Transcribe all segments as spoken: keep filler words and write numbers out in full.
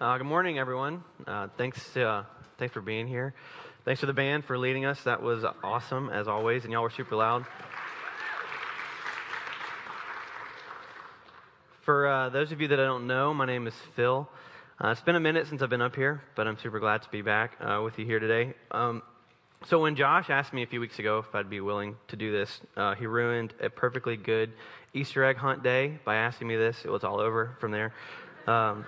Uh, good morning, everyone. Uh, thanks, uh, thanks for being here. Thanks for the band for leading us. That was awesome, as always, and y'all were super loud. For uh, those of you that I don't know, my name is Phil. Uh, it's been a minute since I've been up here, but I'm super glad to be back uh, with you here today. Um, so when Josh asked me a few weeks ago if I'd be willing to do this, uh, he ruined a perfectly good Easter egg hunt day by asking me this. It was all over from there. Um,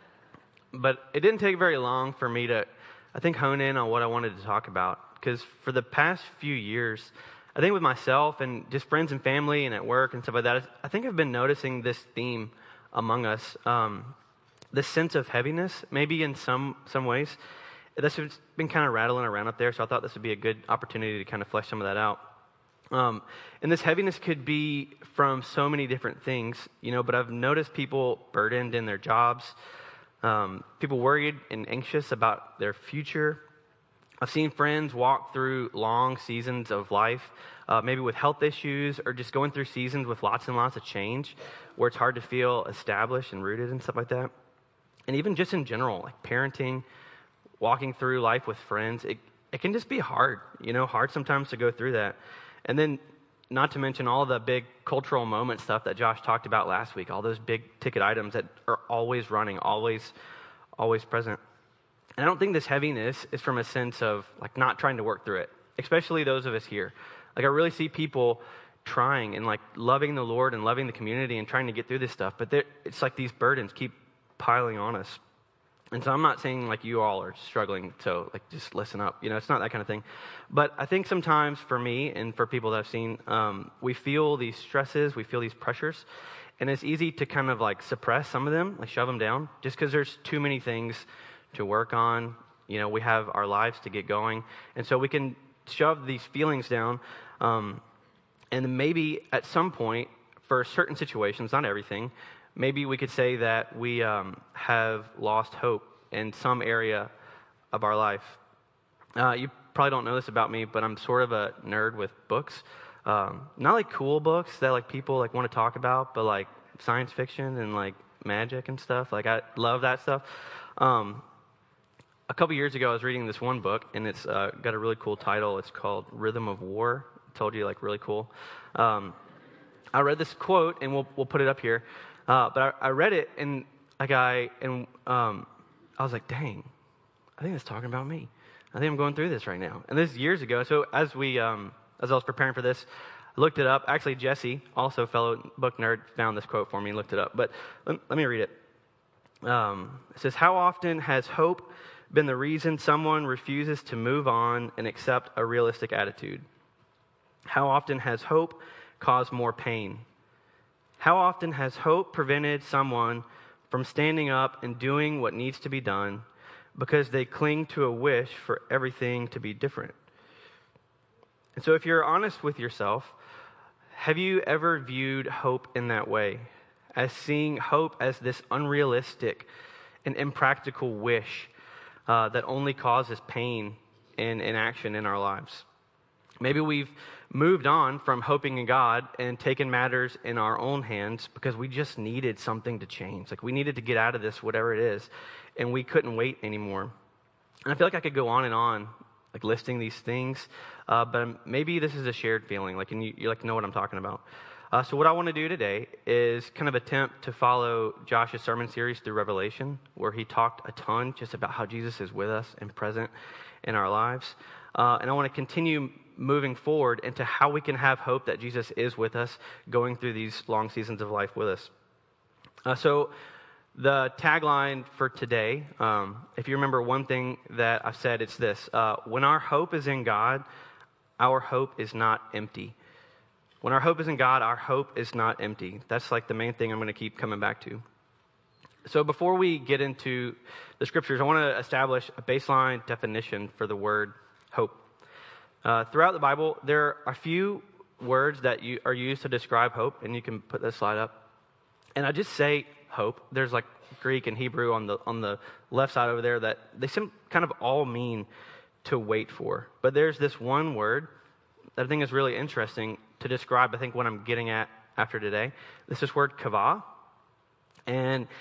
But it didn't take very long for me to, I think, hone in on what I wanted to talk about. Because for the past few years, I think with myself and just friends and family and at work and stuff like that, I think I've been noticing this theme among us, um, this sense of heaviness, maybe in some some ways. That's been kind of rattling around up there, so I thought this would be a good opportunity to kind of flesh some of that out. Um, and this heaviness could be from so many different things, you know, but I've noticed people burdened in their jobs, Um, people worried and anxious about their future. I've seen friends walk through long seasons of life, uh, maybe with health issues or just going through seasons with lots and lots of change where it's hard to feel established and rooted and stuff like that. And even just in general, like parenting, walking through life with friends, it, it can just be hard, you know, hard sometimes to go through that. And then not to mention all the big cultural moment stuff that Josh talked about last week, all those big ticket items that are always running, always, always present. And I don't think this heaviness is from a sense of like not trying to work through it, especially those of us here. Like I really see people trying and like loving the Lord and loving the community and trying to get through this stuff, but it's like these burdens keep piling on us. And so I'm not saying like you all are struggling, so like just listen up. You know, it's not that kind of thing. But I think sometimes for me and for people that I've seen, um, we feel these stresses, we feel these pressures, and it's easy to kind of like suppress some of them, like shove them down, just because there's too many things to work on. You know, we have our lives to get going, and so we can shove these feelings down. Um, and maybe at some point, for certain situations, not everything, maybe we could say that we um, have lost hope in some area of our life. Uh, you probably don't know this about me, but I'm sort of a nerd with books. Um, not like cool books that like people like want to talk about, but like science fiction and like magic and stuff. Like I love that stuff. Um, a couple years ago, I was reading this one book, and it's uh, got a really cool title. It's called Rhythm of War. I told you, like really cool. Um, I read this quote, and we'll we'll put it up here. Uh, but I, I read it, and like I and um, I was like, "Dang, I think it's talking about me. I think I'm going through this right now." And this is years ago. So as we um, as I was preparing for this, I looked it up. Actually, Jesse, also fellow book nerd, found this quote for me and looked it up. But let, let me read it. Um, it says, "How often has hope been the reason someone refuses to move on and accept a realistic attitude? How often has hope caused more pain? How often has hope prevented someone from standing up and doing what needs to be done because they cling to a wish for everything to be different?" And so if you're honest with yourself, have you ever viewed hope in that way? As seeing hope as this unrealistic and impractical wish uh, that only causes pain and inaction in our lives? Maybe we've moved on from hoping in God and taken matters in our own hands because we just needed something to change. Like we needed to get out of this, whatever it is, and we couldn't wait anymore. And I feel like I could go on and on, like listing these things, uh, but maybe this is a shared feeling, like, and you, you like know what I'm talking about. Uh, so what I want to do today is kind of attempt to follow Josh's sermon series through Revelation, where he talked a ton just about how Jesus is with us and present in our lives. Uh, and I want to continue moving forward into how we can have hope that Jesus is with us going through these long seasons of life with us. Uh, so the tagline for today, um, if you remember one thing that I've said, it's this. Uh, when our hope is in God, our hope is not empty. When our hope is in God, our hope is not empty. That's like the main thing I'm going to keep coming back to. So before we get into the scriptures, I want to establish a baseline definition for the word hope. Uh, throughout the Bible, there are a few words that you, are used to describe hope, and you can put this slide up. And I just say hope. There's like Greek and Hebrew on the on the left side over there that they seem kind of all mean to wait for. But there's this one word that I think is really interesting to describe, I think, what I'm getting at after today. This is word kavah. And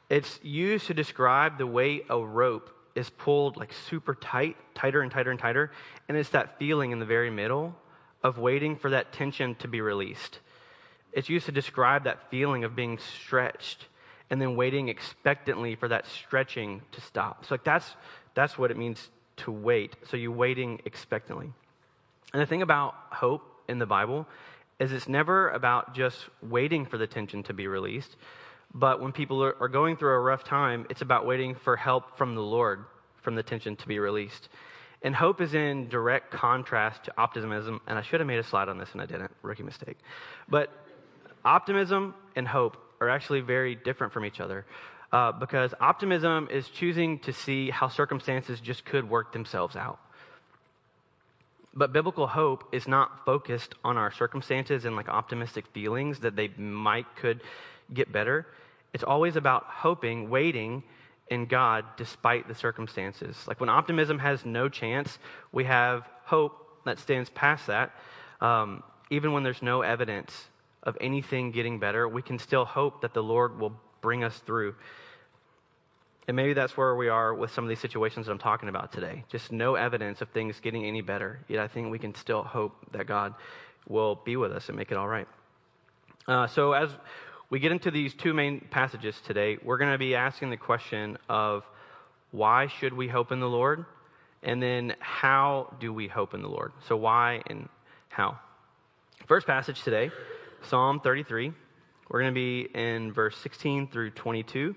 It's used to describe the way a rope is pulled like super tight, tighter and tighter and tighter. And it's that feeling in the very middle of waiting for that tension to be released. It's used to describe that feeling of being stretched and then waiting expectantly for that stretching to stop. So like that's that's what it means to wait. So you're waiting expectantly. And the thing about hope in the Bible is it's never about just waiting for the tension to be released. But when people are, are going through a rough time, it's about waiting for help from the Lord, from the tension to be released. And hope is in direct contrast to optimism. And I should have made a slide on this and I didn't. Rookie mistake. But optimism and hope are actually very different from each other. Uh, because optimism is choosing to see how circumstances just could work themselves out. But biblical hope is not focused on our circumstances and like optimistic feelings that they might could get better. It's always about hoping, waiting in God despite the circumstances. Like when optimism has no chance, we have hope that stands past that. Um, even when there's no evidence of anything getting better, we can still hope that the Lord will bring us through. And maybe that's where we are with some of these situations that I'm talking about today. Just no evidence of things getting any better. Yet I think we can still hope that God will be with us and make it all right. Uh, so as we get into these two main passages today, we're going to be asking the question of why should we hope in the Lord? And then how do we hope in the Lord? So why and how? First passage today, Psalm thirty-three. We're going to be in verse sixteen through twenty-two.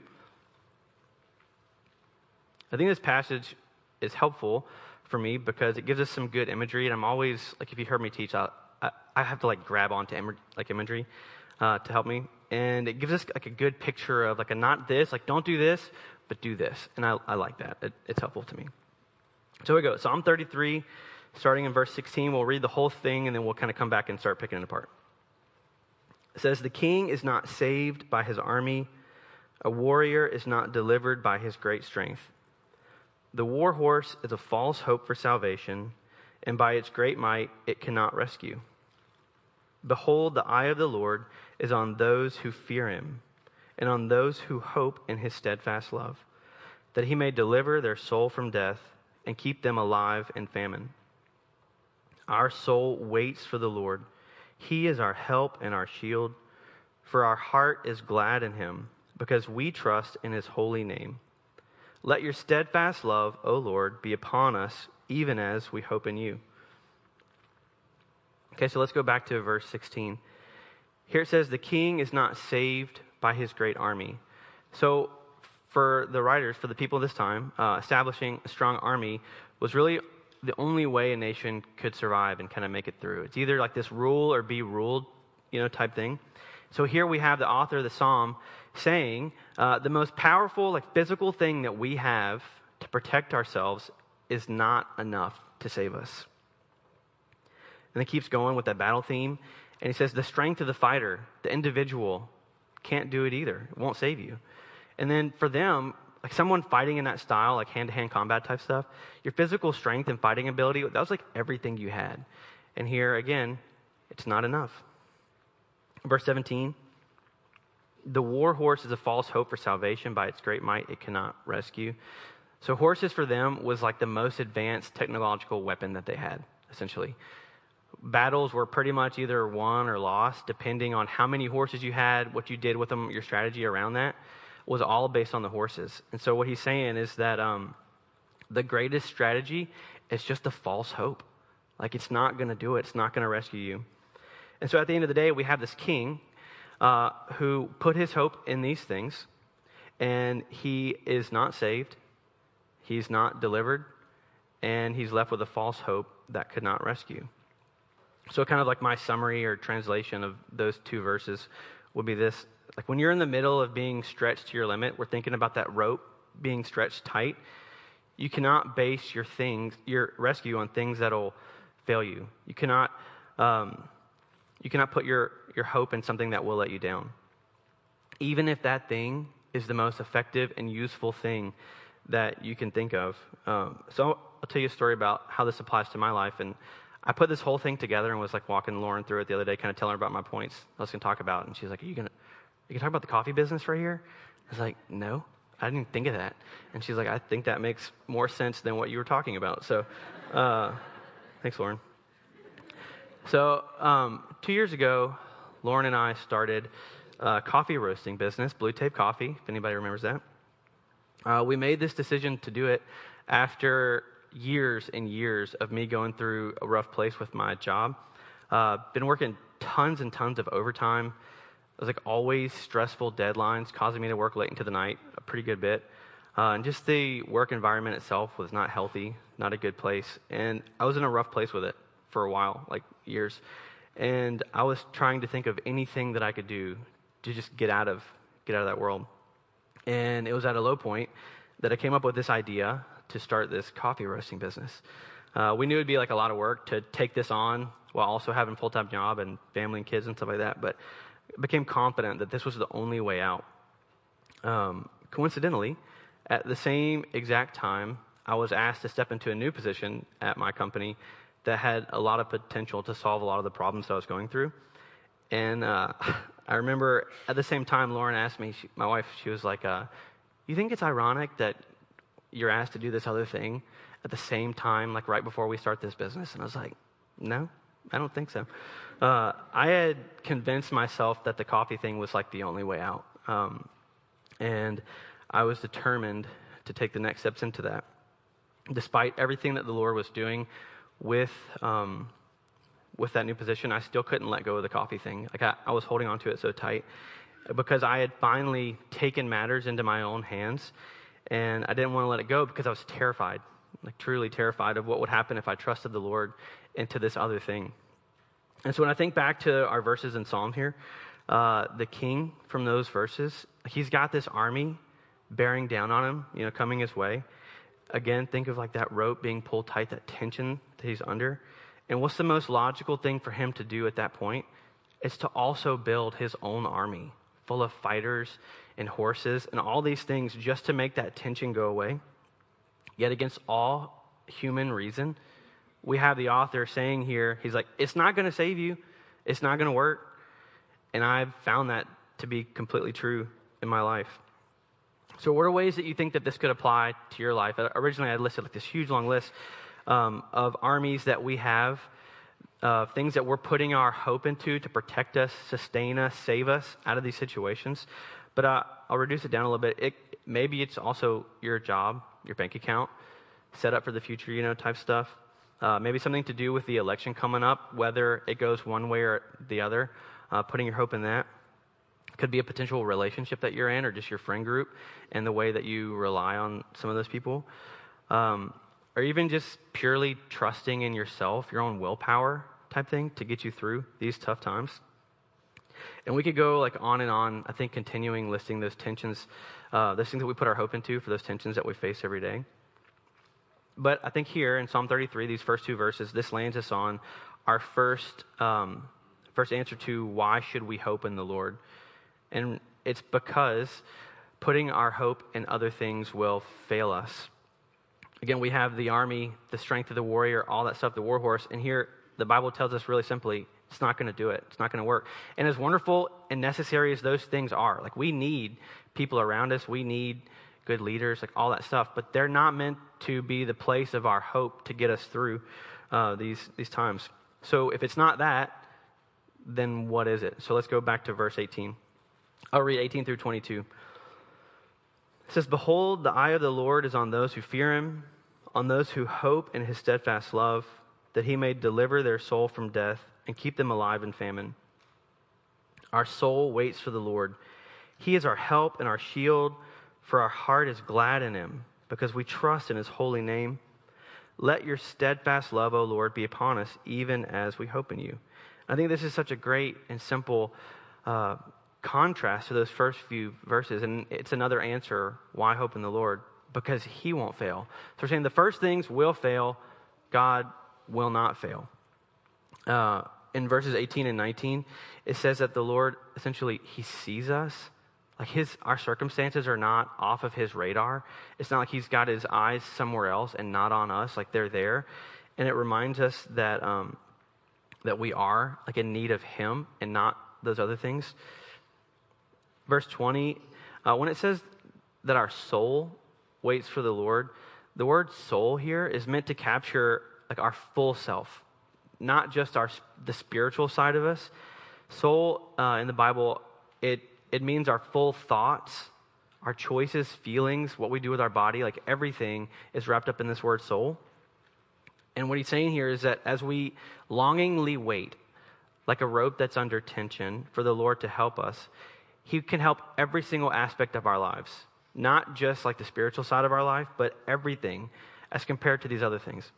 I think this passage is helpful for me because it gives us some good imagery. And I'm always, like if you heard me teach, I, I, I have to like grab onto im- like imagery uh, to help me. And it gives us like a good picture of like a not this, like don't do this, but do this. And I, I like that. It, it's helpful to me. So here we go. Psalm thirty-three, starting in verse sixteen. We'll read the whole thing and then we'll kind of come back and start picking it apart. It says, "The king is not saved by his army. A warrior is not delivered by his great strength. The war horse is a false hope for salvation, and by its great might it cannot rescue. Behold, the eye of the Lord is on those who fear him, and on those who hope in his steadfast love, that he may deliver their soul from death and keep them alive in famine. Our soul waits for the Lord. He is our help and our shield, for our heart is glad in him, because we trust in his holy name. Let your steadfast love, O Lord, be upon us, even as we hope in you." Okay, so let's go back to verse sixteen. Here it says, the king is not saved by his great army. So for the writers, for the people of this time, uh, establishing a strong army was really the only way a nation could survive and kind of make it through. It's either like this rule or be ruled, you know, type thing. So here we have the author of the Psalm saying uh, the most powerful, like physical thing that we have to protect ourselves is not enough to save us. And it keeps going with that battle theme. And he says the strength of the fighter, the individual, can't do it either. It won't save you. And then for them, like someone fighting in that style, like hand-to-hand combat type stuff, your physical strength and fighting ability, that was like everything you had. And here, again, it's not enough. Verse seventeen, the war horse is a false hope for salvation. By its great might, it cannot rescue. So horses for them was like the most advanced technological weapon that they had, essentially. Battles were pretty much either won or lost, depending on how many horses you had, what you did with them, your strategy around that was all based on the horses. And so what he's saying is that um, the greatest strategy is just a false hope. Like it's not going to do it. It's not going to rescue you. And so at the end of the day, we have this king uh, who put his hope in these things, and he is not saved, he's not delivered, and he's left with a false hope that could not rescue. So kind of like my summary or translation of those two verses would be this. Like when you're in the middle of being stretched to your limit, we're thinking about that rope being stretched tight. You cannot base your things, your rescue on things that'll fail you. You cannot... Um, You cannot put your, your hope in something that will let you down. Even if that thing is the most effective and useful thing that you can think of. Um, so I'll tell you a story about how this applies to my life. And I put this whole thing together and was like walking Lauren through it the other day, kind of telling her about my points I was going to talk about. And she's like, are you going to you gonna talk about the coffee business right here? I was like, no, I didn't think of that. And she's like, I think that makes more sense than what you were talking about. So uh, thanks, Lauren. So um, two years ago, Lauren and I started a coffee roasting business, Blue Tape Coffee, if anybody remembers that. Uh, we made this decision to do it after years and years of me going through a rough place with my job. Uh, been working tons and tons of overtime. It was like always stressful deadlines, causing me to work late into the night a pretty good bit. Uh, and just the work environment itself was not healthy, not a good place. And I was in a rough place with it for a while, like years. And I was trying to think of anything that I could do to just get out of get out of that world. And it was at a low point that I came up with this idea to start this coffee roasting business. Uh, we knew it'd be like a lot of work to take this on while also having a full-time job and family and kids and stuff like that, but I became confident that this was the only way out. Um, coincidentally, at the same exact time, I was asked to step into a new position at my company that had a lot of potential to solve a lot of the problems that I was going through. And uh, I remember at the same time, Lauren asked me, she, my wife, she was like, uh, you think it's ironic that you're asked to do this other thing at the same time, like right before we start this business? And I was like, no, I don't think so. Uh, I had convinced myself that the coffee thing was like the only way out. Um, and I was determined to take the next steps into that. Despite everything that the Lord was doing with um, with that new position, I still couldn't let go of the coffee thing. Like I, I was holding on to it so tight because I had finally taken matters into my own hands, and I didn't want to let it go because I was terrified, like truly terrified of what would happen if I trusted the Lord into this other thing. And so when I think back to our verses in Psalm here, uh, the king from those verses, he's got this army bearing down on him, you know, coming his way. Again, think of like that rope being pulled tight, that tension that he's under. And what's the most logical thing for him to do at that point? It's to also build his own army full of fighters and horses and all these things just to make that tension go away. Yet against all human reason, we have the author saying here, he's like, it's not going to save you. It's not going to work. And I've found that to be completely true in my life. So what are ways that you think that this could apply to your life? Originally, I listed like this huge long list um, of armies that we have, uh, things that we're putting our hope into to protect us, sustain us, save us out of these situations. But uh, I'll reduce it down a little bit. It, maybe it's also your job, your bank account, set up for the future, you know, type stuff. Uh, maybe something to do with the election coming up, whether it goes one way or the other, uh, putting your hope in that. Could be a potential relationship that you're in or just your friend group and the way that you rely on some of those people. Um, or even just purely trusting in yourself, your own willpower type thing to get you through these tough times. And we could go like on and on, I think, continuing listing those tensions, uh, those things that we put our hope into for those tensions that we face every day. But I think here in Psalm thirty-three, these first two verses, this lands us on our first um, first answer to why should we hope in the Lord. And it's because putting our hope in other things will fail us. Again, we have the army, the strength of the warrior, all that stuff, the war horse. And here, the Bible tells us really simply, it's not going to do it. It's not going to work. And as wonderful and necessary as those things are, like we need people around us, we need good leaders, like all that stuff. But they're not meant to be the place of our hope to get us through uh, these these times. So if it's not that, then what is it? So let's go back to verse eighteen. I'll read eighteen through twenty-two. It says, behold, the eye of the Lord is on those who fear him, on those who hope in his steadfast love, that he may deliver their soul from death and keep them alive in famine. Our soul waits for the Lord. He is our help and our shield, for our heart is glad in him, because we trust in his holy name. Let your steadfast love, O Lord, be upon us, even as we hope in you. I think this is such a great and simple uh contrast to those first few verses, and it's another answer why hope in the Lord, because he won't fail. So we're saying the first things will fail, God will not fail. Uh, in verses eighteen and nineteen, it says that the Lord, essentially, he sees us. Like his, our circumstances are not off of his radar. It's not like he's got his eyes somewhere else and not on us, like they're there. And it reminds us that um, that we are like in need of him and not those other things. Verse twenty, Uh, when it says that our soul waits for the Lord, the word soul here is meant to capture like our full self, not just our the spiritual side of us. Soul uh, in the Bible, it it means our full thoughts, our choices, feelings, what we do with our body, like everything is wrapped up in this word soul. And what he's saying here is that as we longingly wait, like a rope that's under tension for the Lord to help us, he can help every single aspect of our lives, not just like the spiritual side of our life, but everything as compared to these other things.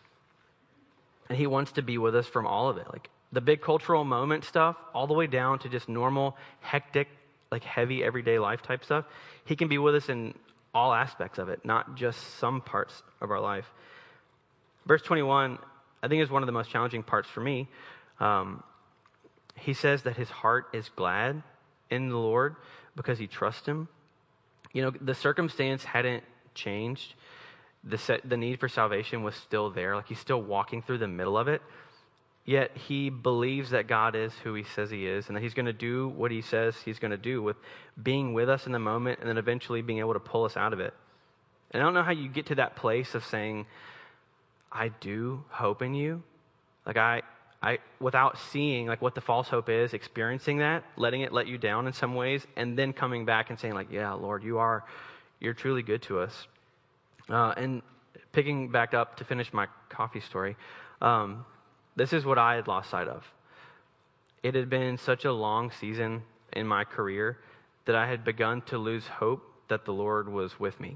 And he wants to be with us from all of it, like the big cultural moment stuff, all the way down to just normal, hectic, like heavy everyday life type stuff. He can be with us in all aspects of it, not just some parts of our life. Verse twenty-one, I think, is one of the most challenging parts for me. Um, he says that his heart is glad in the Lord because he trusts him. You know, the circumstance hadn't changed. The set, the need for salvation was still there. Like, he's still walking through the middle of it. Yet he believes that God is who he says he is and that he's going to do what he says he's going to do with being with us in the moment and then eventually being able to pull us out of it. And I don't know how you get to that place of saying, I do hope in you. Like I, I, without seeing like what the false hope is, experiencing that, letting it let you down in some ways, and then coming back and saying like, yeah, Lord, you are, you're truly good to us. Uh, and picking back up to finish my coffee story, um, this is what I had lost sight of. It had been such a long season in my career that I had begun to lose hope that the Lord was with me.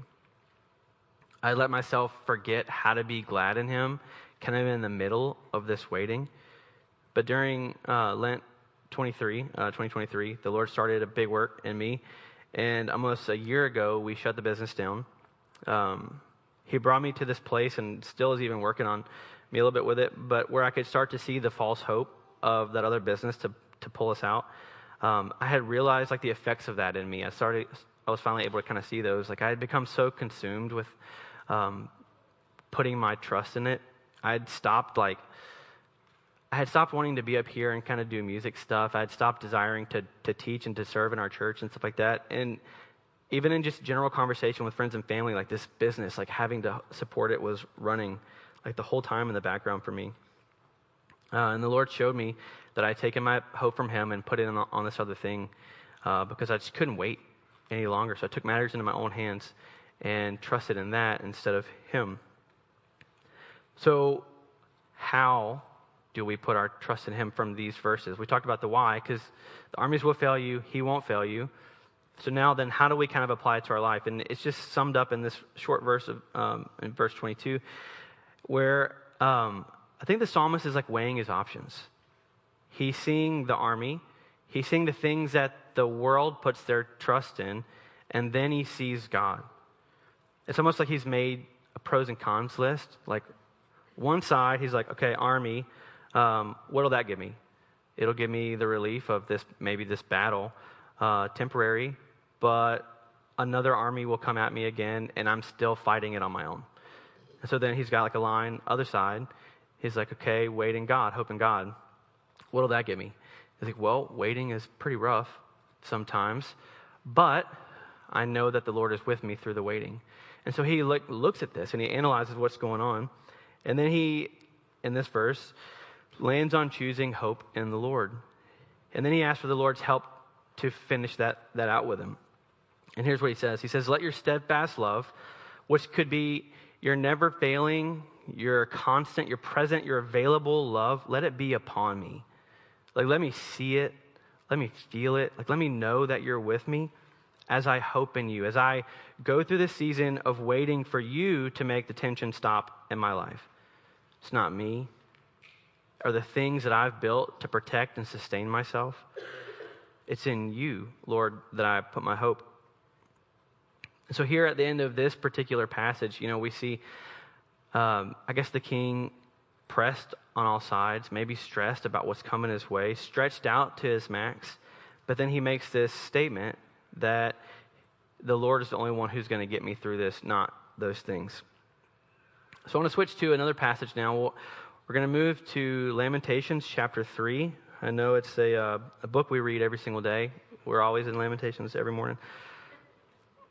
I let myself forget how to be glad in him, kind of in the middle of this waiting. But during uh, Lent twenty-three, uh, twenty twenty-three, the Lord started a big work in me. And almost a year ago, we shut the business down. Um, he brought me to this place and still is even working on me a little bit with it, but where I could start to see the false hope of that other business to, to pull us out. Um, I had realized like the effects of that in me. I started, I was finally able to kind of see those. Like I had become so consumed with um, putting my trust in it. I had stopped like, I had stopped wanting to be up here and kind of do music stuff. I had stopped desiring to to teach and to serve in our church and stuff like that. And even in just general conversation with friends and family, like this business, like having to support it was running like the whole time in the background for me. Uh, and the Lord showed me that I had taken my hope from him and put it on, on this other thing uh, because I just couldn't wait any longer. So I took matters into my own hands and trusted in that instead of him. So how do we put our trust in him from these verses? We talked about the why, because the armies will fail you, he won't fail you. So now then, how do we kind of apply it to our life? And it's just summed up in this short verse of um, in verse twenty-two, where um, I think the psalmist is like weighing his options. He's seeing the army, he's seeing the things that the world puts their trust in, and then he sees God. It's almost like he's made a pros and cons list. Like one side, he's like, okay, army, um, what'll that give me? It'll give me the relief of this, maybe this battle, uh, temporary, but another army will come at me again, and I'm still fighting it on my own. And so then he's got like a line, other side. He's like, okay, wait in God, hope in God. What'll that give me? He's like, well, waiting is pretty rough sometimes, but I know that the Lord is with me through the waiting. And so he look, looks at this and he analyzes what's going on. And then he, in this verse, lands on choosing hope in the Lord. And then he asks for the Lord's help to finish that, that out with him. And here's what he says. He says, let your steadfast love, which could be your never failing, your constant, your present, your available love, let it be upon me. Like, let me see it. Let me feel it. Like, let me know that you're with me as I hope in you, as I go through this season of waiting for you to make the tension stop in my life. It's not me or the things that I've built to protect and sustain myself. It's in you, Lord, that I put my hope. So here at the end of this particular passage, you know, we see, um, I guess the king pressed on all sides, maybe stressed about what's coming his way, stretched out to his max. But then he makes this statement that the Lord is the only one who's going to get me through this, not those things. So I want to switch to another passage now. We'll, we're going to move to Lamentations chapter three. I know it's a, uh, a book we read every single day. We're always in Lamentations every morning.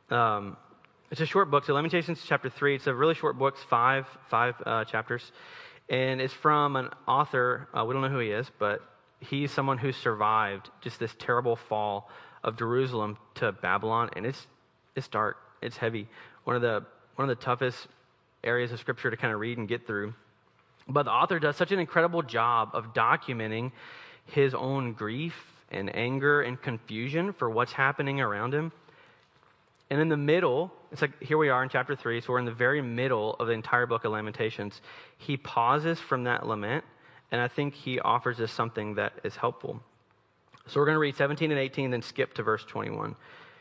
Um, it's a short book. So Lamentations chapter three. It's a really short book. It's five five uh, chapters, and it's from an author. Uh, we don't know who he is, but he's someone who survived just this terrible fall of Jerusalem to Babylon, and it's it's dark. It's heavy. One of the one of the toughest areas of Scripture to kind of read and get through. But the author does such an incredible job of documenting his own grief and anger and confusion for what's happening around him. And in the middle, it's like here we are in chapter three, so we're in the very middle of the entire book of Lamentations. He pauses from that lament, and I think he offers us something that is helpful. So we're going to read seventeen and eighteen, then skip to verse twenty-one.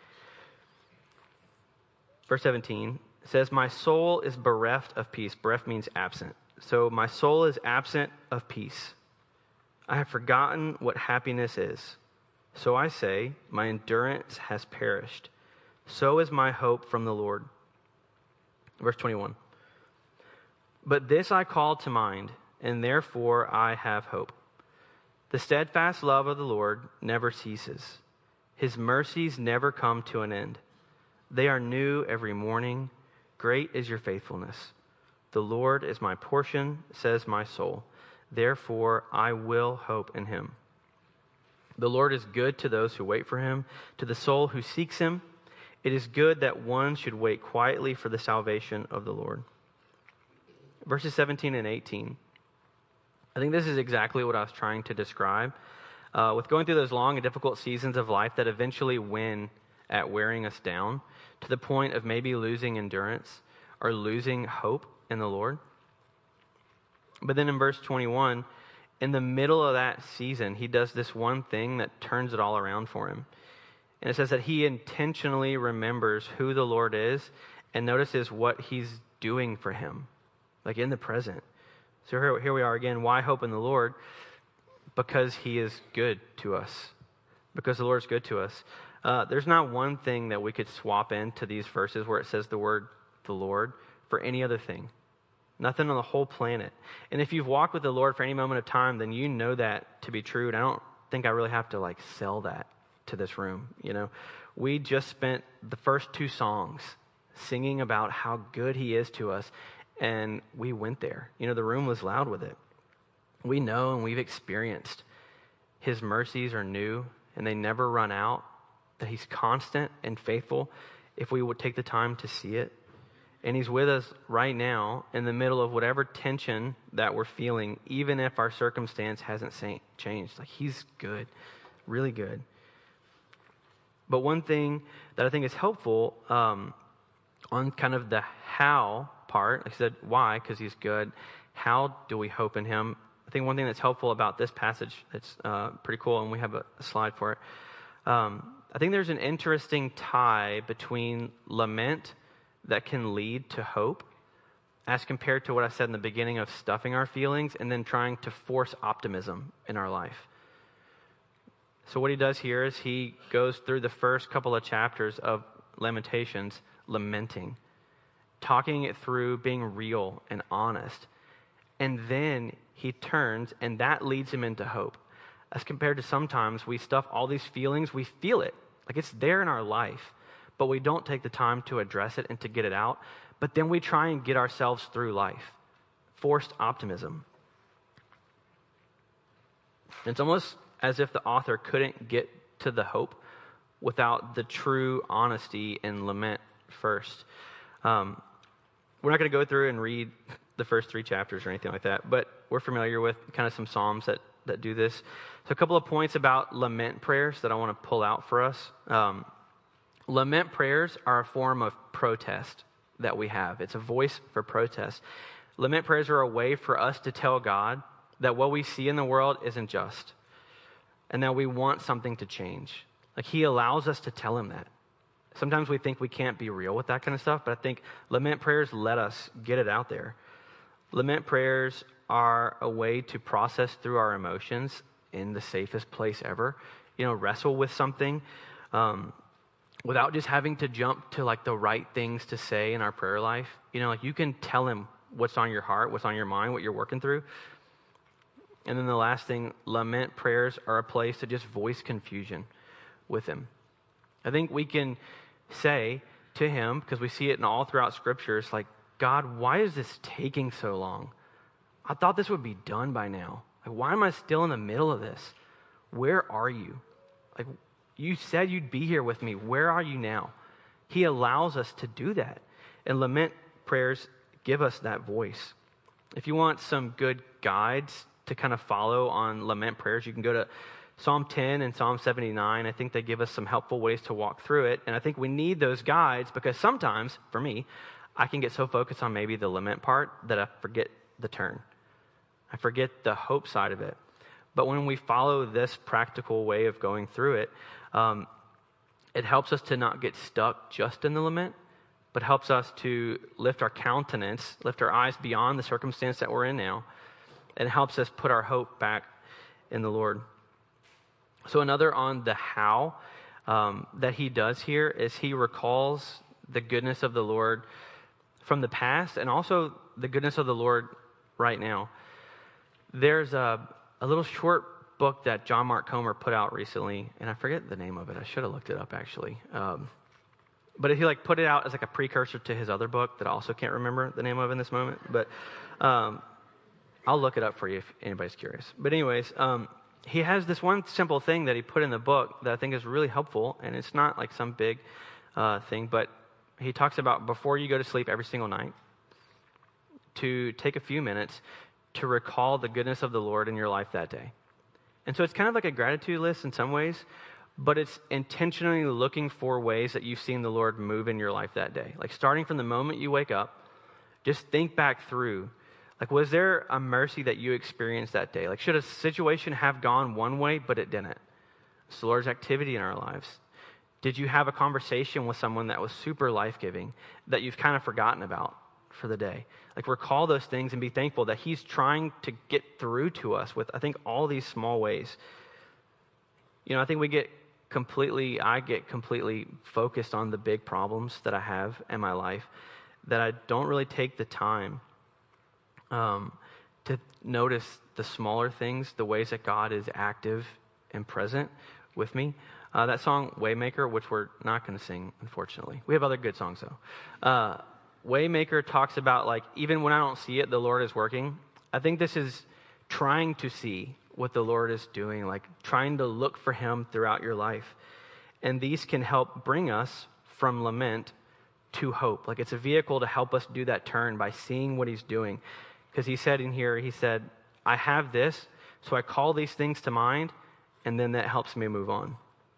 Verse seventeen says, "My soul is bereft of peace." Bereft means absent. So my soul is absent of peace. I have forgotten what happiness is. So I say, my endurance has perished. So is my hope from the Lord. Verse twenty-one. But this I call to mind, and therefore I have hope. The steadfast love of the Lord never ceases. His mercies never come to an end. They are new every morning. Great is your faithfulness. The Lord is my portion, says my soul. Therefore I will hope in him. The Lord is good to those who wait for him, to the soul who seeks him. It is good that one should wait quietly for the salvation of the Lord. Verses seventeen and eighteen. I think this is exactly what I was trying to describe. Uh, with going through those long and difficult seasons of life that eventually win at wearing us down to the point of maybe losing endurance or losing hope in the Lord. But then in verse twenty-one, in the middle of that season, he does this one thing that turns it all around for him. And it says that he intentionally remembers who the Lord is and notices what he's doing for him, like in the present. So here, here we are again. Why hope in the Lord? Because he is good to us. Because the Lord is good to us. Uh, there's not one thing that we could swap into these verses where it says the word the Lord for any other thing. Nothing on the whole planet. And if you've walked with the Lord for any moment of time, then you know that to be true. And I don't think I really have to like sell that to this room. You know, we just spent the first two songs singing about how good he is to us. And we went there. You know, the room was loud with it. We know and we've experienced his mercies are new and they never run out, that he's constant and faithful if we would take the time to see it. And he's with us right now in the middle of whatever tension that we're feeling, even if our circumstance hasn't changed. Like he's good, really good. But one thing that I think is helpful um, on kind of the how part, like I said, why? Because he's good. How do we hope in him? I think one thing that's helpful about this passage that's uh, pretty cool, and we have a, a slide for it. Um, I think there's an interesting tie between lament that can lead to hope as compared to what I said in the beginning of stuffing our feelings and then trying to force optimism in our life. So what he does here is he goes through the first couple of chapters of Lamentations lamenting, talking it through, being real and honest. And then he turns, and that leads him into hope. As compared to sometimes we stuff all these feelings, we feel it. Like it's there in our life, but we don't take the time to address it and to get it out. But then we try and get ourselves through life. Forced optimism. It's almost as if the author couldn't get to the hope without the true honesty and lament first. Um, we're not going to go through and read the first three chapters or anything like that, but we're familiar with kind of some Psalms that, that do this. So a couple of points about lament prayers that I want to pull out for us. Um, lament prayers are a form of protest that we have. It's a voice for protest. Lament prayers are a way for us to tell God that what we see in the world isn't just, and that we want something to change. Like he allows us to tell him that. Sometimes we think we can't be real with that kind of stuff, but I think lament prayers let us get it out there. Lament prayers are a way to process through our emotions in the safest place ever. You know, wrestle with something um, without just having to jump to like the right things to say in our prayer life. You know, like you can tell him what's on your heart, what's on your mind, what you're working through. And then the last thing, lament prayers are a place to just voice confusion with him. I think we can say to him, because we see it in all throughout Scripture. It's like, God, why is this taking so long? I thought this would be done by now. Like, why am I still in the middle of this? Where are you? Like, you said you'd be here with me. Where are you now? He allows us to do that. And lament prayers give us that voice. If you want some good guides to kind of follow on lament prayers, you can go to Psalm ten and Psalm seventy-nine. I think they give us some helpful ways to walk through it. And I think we need those guides because sometimes, for me, I can get so focused on maybe the lament part that I forget the turn. I forget the hope side of it. But when we follow this practical way of going through it, um, it helps us to not get stuck just in the lament, but helps us to lift our countenance, lift our eyes beyond the circumstance that we're in now, and helps us put our hope back in the Lord. So another on the how um, that he does here is he recalls the goodness of the Lord from the past and also the goodness of the Lord right now. There's a, a little short book that John Mark Comer put out recently, and I forget the name of it. I should have looked it up, actually. Um, but he like put it out as like a precursor to his other book that I also can't remember the name of in this moment. But um, I'll look it up for you if anybody's curious. But anyways, um, he has this one simple thing that he put in the book that I think is really helpful, and it's not like some big uh, thing, but he talks about before you go to sleep every single night, to take a few minutes to recall the goodness of the Lord in your life that day. And so it's kind of like a gratitude list in some ways, but it's intentionally looking for ways that you've seen the Lord move in your life that day. Like starting from the moment you wake up, just think back through, like, was there a mercy that you experienced that day? Like, should a situation have gone one way, but it didn't? It's the Lord's activity in our lives. Did you have a conversation with someone that was super life-giving that you've kind of forgotten about for the day? Like, recall those things and be thankful that he's trying to get through to us with, I think, all these small ways. You know, I think we get completely, I get completely focused on the big problems that I have in my life, that I don't really take the time um, to notice the smaller things, the ways that God is active and present with me. Uh, that song, Waymaker, which we're not going to sing, unfortunately. We have other good songs, though. Uh, Waymaker talks about, like, even when I don't see it, the Lord is working. I think this is trying to see what the Lord is doing, like trying to look for him throughout your life. And these can help bring us from lament to hope. Like, it's a vehicle to help us do that turn by seeing what he's doing. Because he said in here, he said, I have this, so I call these things to mind, and then that helps me move on.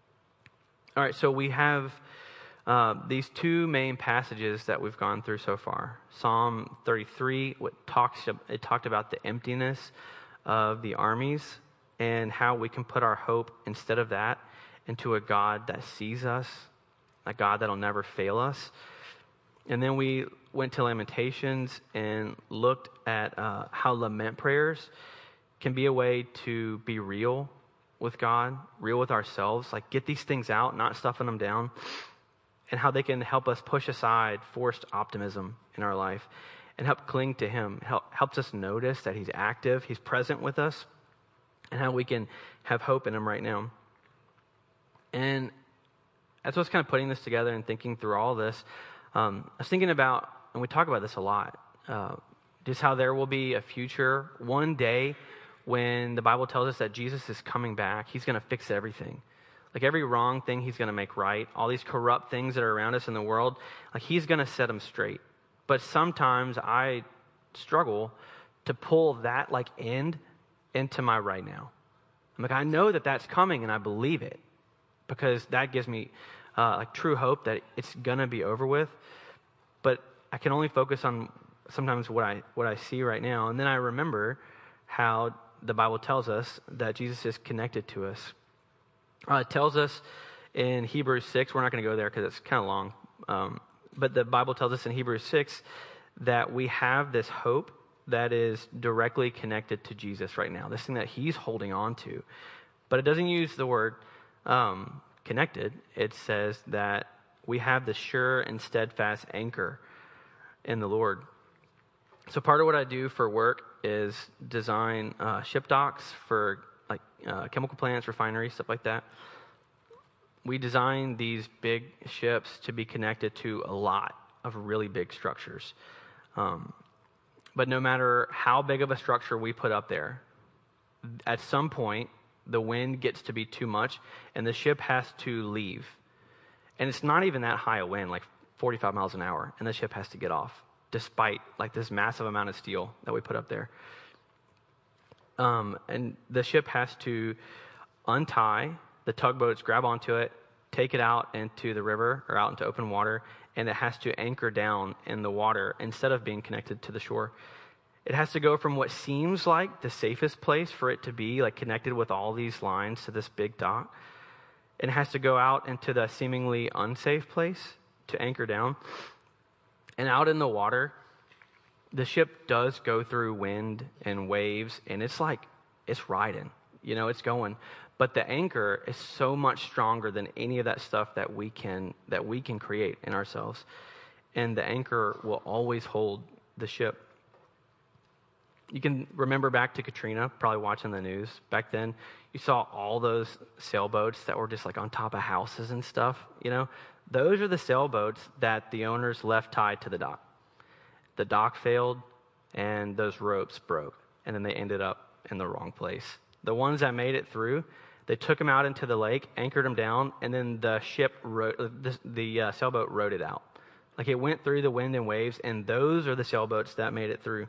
All right, so we have uh, these two main passages that we've gone through so far. Psalm thirty-three, what talks it talked about the emptiness of the armies and how we can put our hope instead of that into a God that sees us, a God that'll never fail us. And then we went to Lamentations and looked at uh, how lament prayers can be a way to be real with God, real with ourselves, like get these things out, not stuffing them down, and how they can help us push aside forced optimism in our life and help cling to him. Help, helps us notice that he's active, he's present with us, and how we can have hope in him right now. And as I was kind of putting this together and thinking through all this, um, I was thinking about, and we talk about this a lot, uh, just how there will be a future, one day, when the Bible tells us that Jesus is coming back. He's going to fix everything. Like every wrong thing he's going to make right. All these corrupt things that are around us in the world, like he's going to set them straight. But sometimes I struggle to pull that like end into my right now. I'm like, I know that that's coming and I believe it because that gives me uh, like true hope that it's going to be over with. But I can only focus on sometimes what I what I see right now. And then I remember how the Bible tells us that Jesus is connected to us. Uh, it tells us in Hebrews six, we're not going to go there because it's kind of long, um, but the Bible tells us in Hebrews six that we have this hope that is directly connected to Jesus right now, this thing that he's holding on to. But it doesn't use the word um, connected. It says that we have the sure and steadfast anchor in the Lord. So part of what I do for work is design uh, ship docks for like uh, chemical plants, refineries, stuff like that. we design these big ships to be connected to a lot of really big structures. Um, but no matter how big of a structure we put up there, at some point, the wind gets to be too much, and the ship has to leave. And it's not even that high a wind, like forty-five miles an hour, and the ship has to get off, despite like this massive amount of steel that we put up there. Um, and the ship has to untie the tugboats, grab onto it, take it out into the river or out into open water, and it has to anchor down in the water instead of being connected to the shore. It has to go from what seems like the safest place for it to be, like connected with all these lines to this big dock. It has to go out into the seemingly unsafe place to anchor down. And out in the water, the ship does go through wind and waves, and it's like, it's riding, you know, it's going. But the anchor is so much stronger than any of that stuff that we can that we can create in ourselves. And the anchor will always hold the ship. You can remember back to Katrina, probably watching the news. Back then, you saw all those sailboats that were just like on top of houses and stuff, you know. Those are the sailboats that the owners left tied to the dock. The dock failed, and those ropes broke, and then they ended up in the wrong place. The ones that made it through, they took them out into the lake, anchored them down, and then the ship, rode, the, the uh, sailboat rode it out. Like it went through the wind and waves, and those are the sailboats that made it through.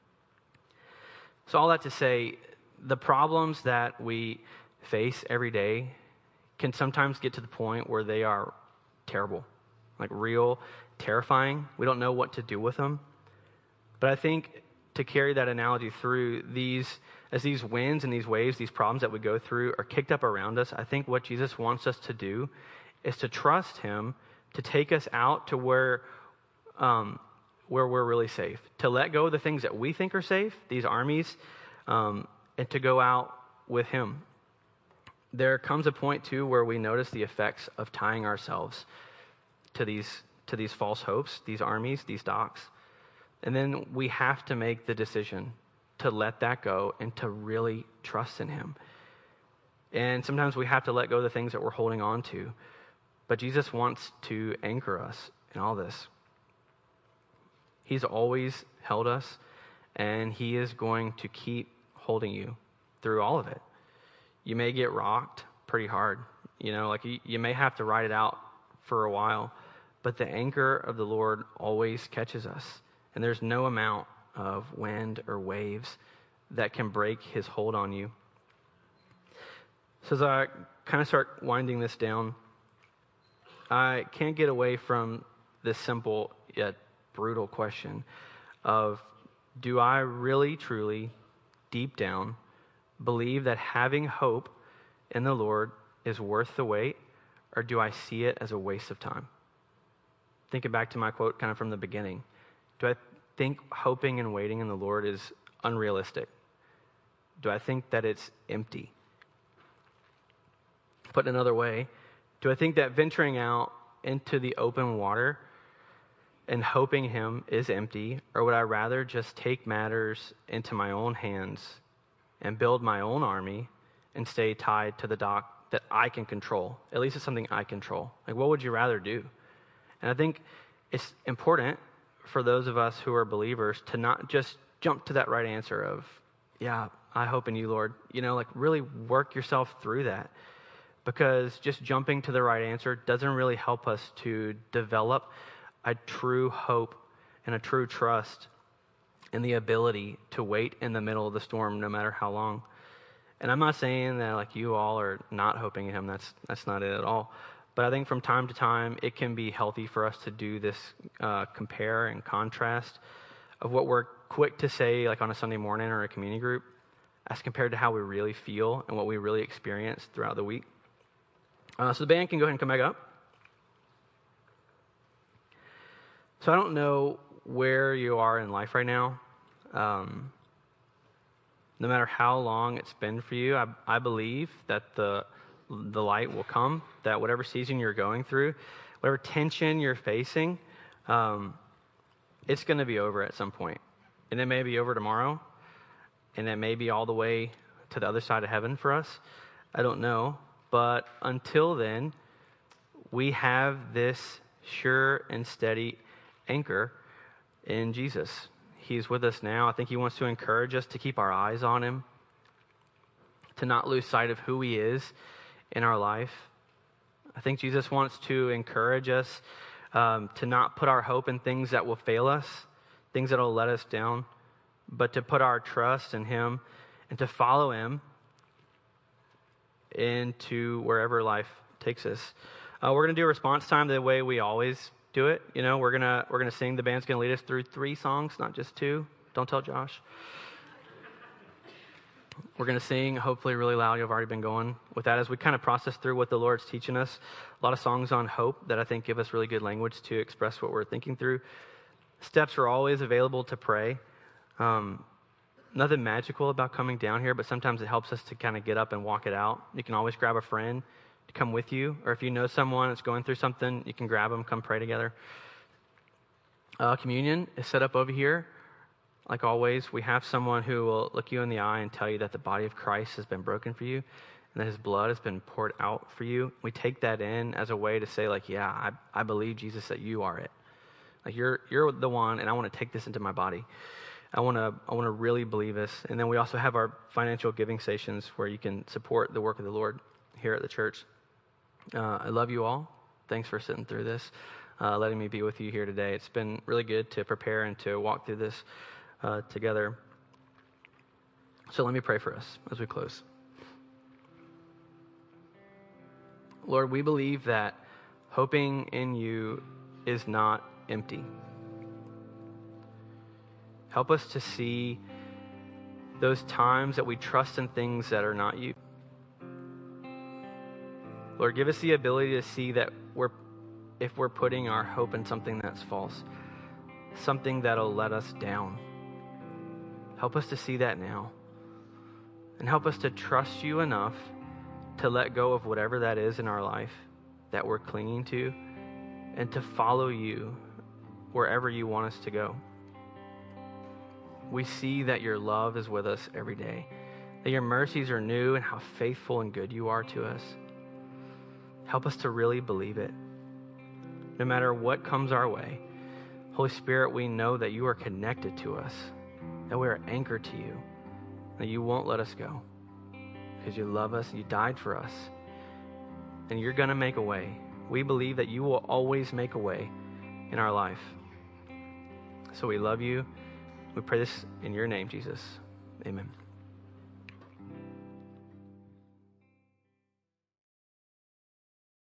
So all that to say, the problems that we face every day can sometimes get to the point where they are terrible, like real, terrifying. We don't know what to do with them. But I think to carry that analogy through, these as these winds and these waves, these problems that we go through are kicked up around us, I think what Jesus wants us to do is to trust him to take us out to where um, where we're really safe, to let go of the things that we think are safe, these armies, um, and to go out with him. There comes a point, too, where we notice the effects of tying ourselves to these to these false hopes, these armies, these docks. And then we have to make the decision to let that go and to really trust in him. And sometimes we have to let go of the things that we're holding on to. But Jesus wants to anchor us in all this. He's always held us, and he is going to keep holding you through all of it. You may get rocked pretty hard. You know, like you, you may have to ride it out for a while, but the anchor of the Lord always catches us. And there's no amount of wind or waves that can break his hold on you. So as I kind of start winding this down, I can't get away from this simple yet brutal question of, do I really, truly, deep down, believe that having hope in the Lord is worth the wait, or do I see it as a waste of time? Thinking back to my quote kind of from the beginning, do I think hoping and waiting in the Lord is unrealistic? Do I think that it's empty? Put another way, do I think that venturing out into the open water and hoping him is empty, or would I rather just take matters into my own hands and build my own army and stay tied to the dock that I can control? At least it's something I control. Like, what would you rather do? And I think it's important for those of us who are believers to not just jump to that right answer of, yeah, I hope in you, Lord. You know, like really work yourself through that. Because just jumping to the right answer doesn't really help us to develop a true hope and a true trust in the ability to wait in the middle of the storm no matter how long. And I'm not saying that like you all are not hoping in him. That's that's not it at all. But I think from time to time, it can be healthy for us to do this uh, compare and contrast of what we're quick to say like on a Sunday morning or a community group as compared to how we really feel and what we really experience throughout the week. Uh, so the band can go ahead and come back up. So I don't know where you are in life right now. Um, no matter how long it's been for you, I, I believe that the the light will come, that whatever season you're going through, whatever tension you're facing, um, it's going to be over at some point. And it may be over tomorrow, and it may be all the way to the other side of heaven for us. I don't know. But until then, we have this sure and steady anchor in Jesus. He's with us now. I think he wants to encourage us to keep our eyes on him, to not lose sight of who he is in our life. I think Jesus wants to encourage us um, to not put our hope in things that will fail us, things that will let us down, but to put our trust in him and to follow him into wherever life takes us. Uh, we're going to do a response time the way we always do it. You know, we're gonna we're gonna sing. The band's gonna lead us through three songs, not just two. Don't tell Josh. We're gonna sing, hopefully really loud. You've already been going with that as we kind of process through what the Lord's teaching us. A lot of songs on hope that I think give us really good language to express what we're thinking through. Steps are always available to pray. Um, nothing magical about coming down here, but sometimes it helps us to kind of get up and walk it out. You can always grab a friend to come with you, or if you know someone that's going through something, you can grab them, come pray together. Uh, communion is set up over here. Like always, we have someone who will look you in the eye and tell you that the body of Christ has been broken for you and that his blood has been poured out for you. We take that in as a way to say, like, yeah, I, I believe, Jesus, that you are it. Like, you're you're the one, and I want to take this into my body. I want to I want to really believe this. And then we also have our financial giving stations where you can support the work of the Lord here at the church. Uh, I love you all. Thanks for sitting through this, uh, letting me be with you here today. It's been really good to prepare and to walk through this uh, together. So let me pray for us as we close. Lord, we believe that hoping in you is not empty. Help us to see those times that we trust in things that are not you. Lord, give us the ability to see that we're, if we're putting our hope in something that's false, something that'll let us down. Help us to see that now. And help us to trust you enough to let go of whatever that is in our life that we're clinging to and to follow you wherever you want us to go. We see that your love is with us every day, that your mercies are new and how faithful and good you are to us. Help us to really believe it. No matter what comes our way, Holy Spirit, we know that you are connected to us, that we are anchored to you, that you won't let us go because you love us and you died for us, and you're going to make a way. We believe that you will always make a way in our life. So we love you. We pray this in your name, Jesus. Amen.